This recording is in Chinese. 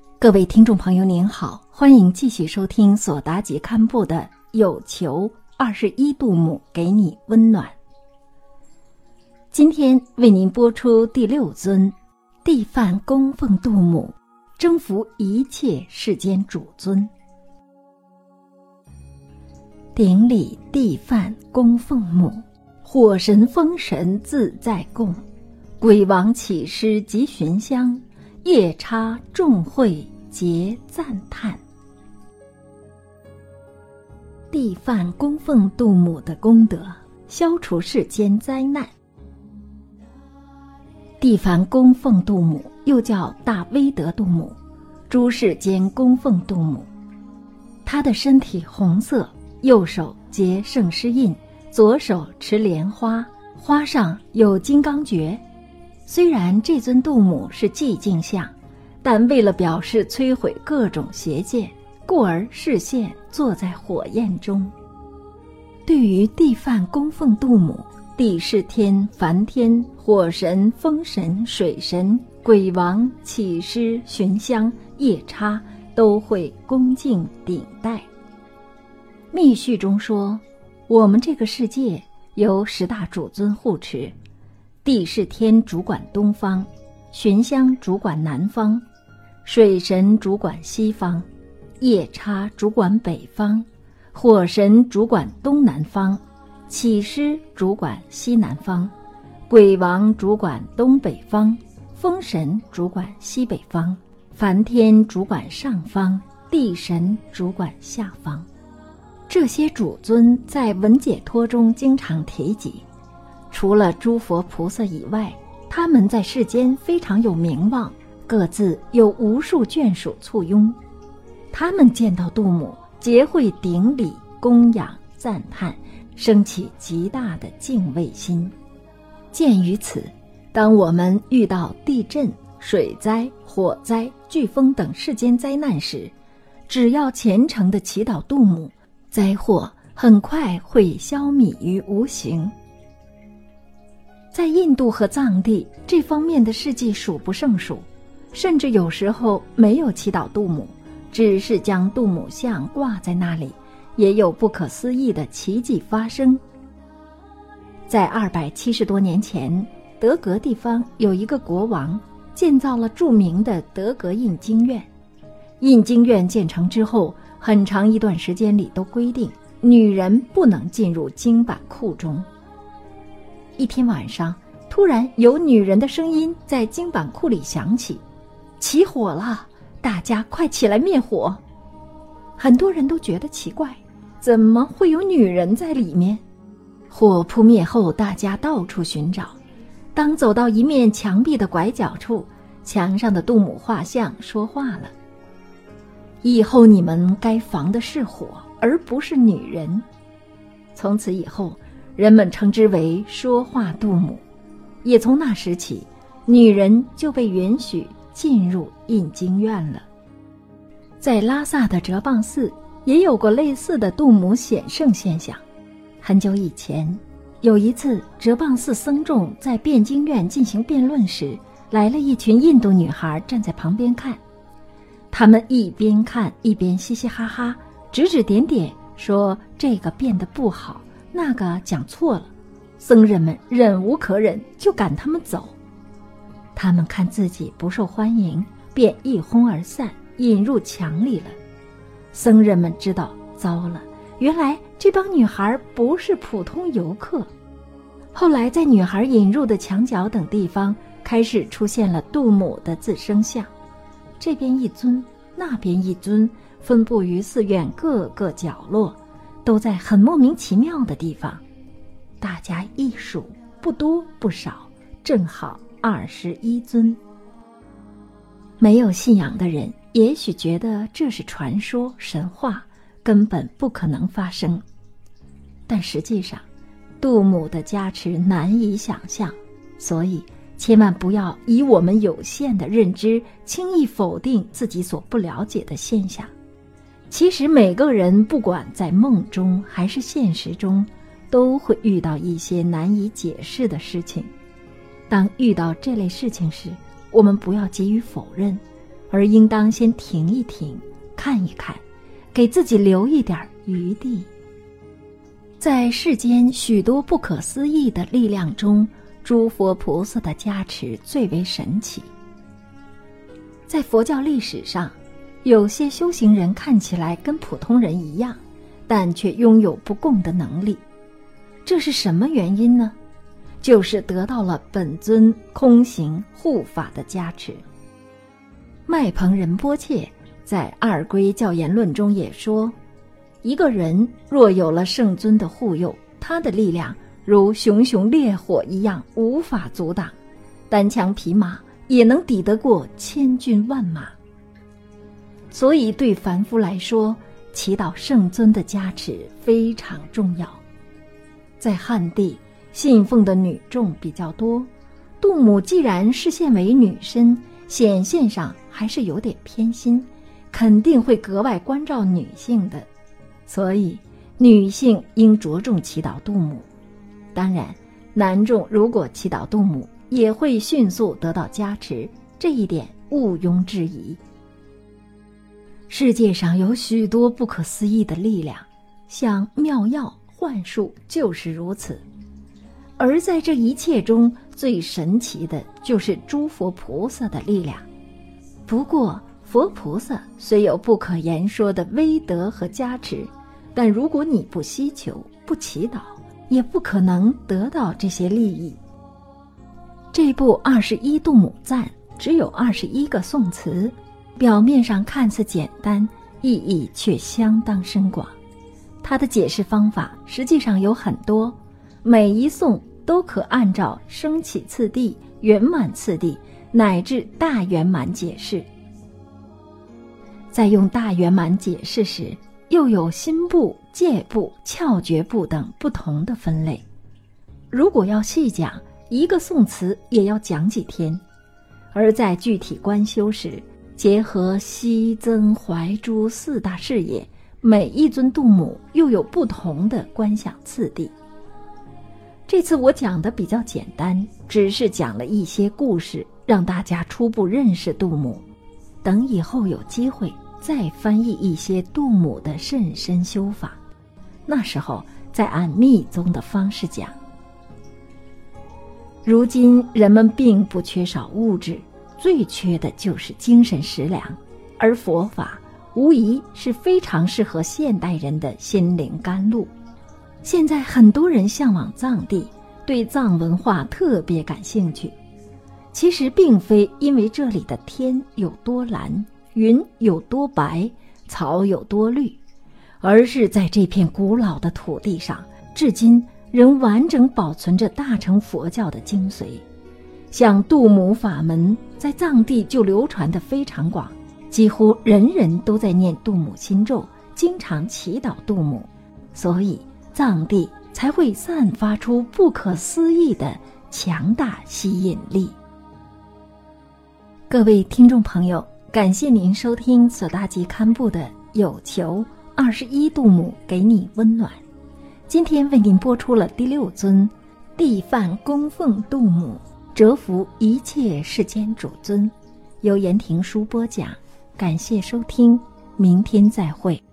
各位听众朋友您好，欢迎继续收听索达吉堪布的有求21度母给你温暖。今天为您播出第6尊地梵供奉度母，征服一切世间主尊。顶礼地梵供奉母，火神风神自在供，鬼王起师及寻香，夜叉众会皆赞叹。地梵供奉度母的功德，消除世间灾难。地梵供奉度母又叫大威德度母，诸世间供奉度母。他的身体红色，右手结圣师印，左手持莲花，花上有金刚诀。虽然这尊度母是寂静像，但为了表示摧毁各种邪见，故而示现坐在火焰中。对于地梵供奉度母，地是天、梵天、火神、风神、水神、鬼王、起师、寻香、夜叉都会恭敬顶戴。密续中说，我们这个世界由10大主尊护持，地是天主管东方，寻香主管南方，水神主管西方，夜叉主管北方，火神主管东南方，起师主管西南方，鬼王主管东北方，风神主管西北方，梵天主管上方，地神主管下方。这些主尊在文解脱中经常提及，除了诸佛菩萨以外，他们在世间非常有名望，各自有无数眷属簇拥。他们见到度母，皆会顶礼、供养、赞叹，升起极大的敬畏心。鉴于此，当我们遇到地震、水灾、火灾、飓风等世间灾难时，只要虔诚地祈祷度母，灾祸很快会消弭于无形。在印度和藏地，这方面的事迹数不胜数，甚至有时候没有祈祷度母，只是将度母像挂在那里，也有不可思议的奇迹发生。在270多年前，德格地方有一个国王建造了著名的德格印经院。印经院建成之后，很长一段时间里都规定女人不能进入经版库中。一天晚上，突然有女人的声音在经版库里响起，起火了，大家快起来灭火。很多人都觉得奇怪，怎么会有女人在里面？火扑灭后，大家到处寻找，当走到一面墙壁的拐角处，墙上的度母画像说话了：以后你们该防的是火，而不是女人。从此以后，人们称之为说话度母。也从那时起，女人就被允许进入印经院了。在拉萨的哲蚌寺也有过类似的度母显圣现象。很久以前，有一次哲蚌寺僧众在辩经院进行辩论时，来了一群印度女孩站在旁边看。他们一边看一边嘻嘻哈哈，指指点点，说这个辩得不好，那个讲错了。僧人们忍无可忍，就赶他们走。他们看自己不受欢迎，便一哄而散，引入墙里了。僧人们知道，糟了，原来这帮女孩不是普通游客。后来在女孩引入的墙角等地方，开始出现了度母的自生像，这边一尊，那边一尊，分布于寺院各个角落，都在很莫名其妙的地方。大家一数，不多不少，正好21尊。没有信仰的人也许觉得这是传说神话，根本不可能发生。但实际上，度母的加持难以想象，所以千万不要以我们有限的认知轻易否定自己所不了解的现象。其实每个人不管在梦中还是现实中，都会遇到一些难以解释的事情。当遇到这类事情时，我们不要急于否认， 而应当先停一停，看一看，给自己留一点余地。在世间许多不可思议的力量中，诸佛菩萨的加持最为神奇。在佛教历史上，有些修行人看起来跟普通人一样，但却拥有不共的能力。这是什么原因呢？就是得到了本尊空行护法的加持。麦彭仁波切在《二归教言论》中也说，一个人若有了圣尊的护佑，他的力量如熊熊烈火一样无法阻挡，单枪匹马也能抵得过千军万马。所以对凡夫来说，祈祷圣尊的加持非常重要。在汉地，信奉的女众比较多，度母既然是现为女身，显现上还是有点偏心，肯定会格外关照女性的，所以女性应着重祈祷度母。当然，男众如果祈祷度母，也会迅速得到加持，这一点毋庸置疑。世界上有许多不可思议的力量，像妙药、幻术就是如此。而在这一切中，最神奇的就是诸佛菩萨的力量。不过，佛菩萨虽有不可言说的威德和加持，但如果你不希求、不祈祷，也不可能得到这些利益。这部21度母赞只有21个颂词，表面上看似简单，意义却相当深广。它的解释方法实际上有很多，每一颂都可按照升起次第、圆满次第乃至大圆满解释。在用大圆满解释时，又有心部、戒部、窍诀部等不同的分类。如果要细讲，一个颂词也要讲几天。而在具体观修时，结合西增怀诸4大事业，每一尊度母又有不同的观想次第。这次我讲的比较简单，只是讲了一些故事，让大家初步认识度母。等以后有机会再翻译一些度母的甚深修法，那时候再按密宗的方式讲。如今人们并不缺少物质，最缺的就是精神食粮，而佛法无疑是非常适合现代人的心灵甘露。现在很多人向往藏地，对藏文化特别感兴趣。其实并非因为这里的天有多蓝，云有多白，草有多绿，而是在这片古老的土地上，至今仍完整保存着大乘佛教的精髓。像度母法门在藏地就流传得非常广，几乎人人都在念度母心咒，经常祈祷度母，所以藏地才会散发出不可思议的强大吸引力。各位听众朋友，感谢您收听索大吉堪布的有求21度母给你温暖。今天为您播出了第6尊地梵供奉度母，折服一切世间主尊，由言庭书播讲。感谢收听，明天再会。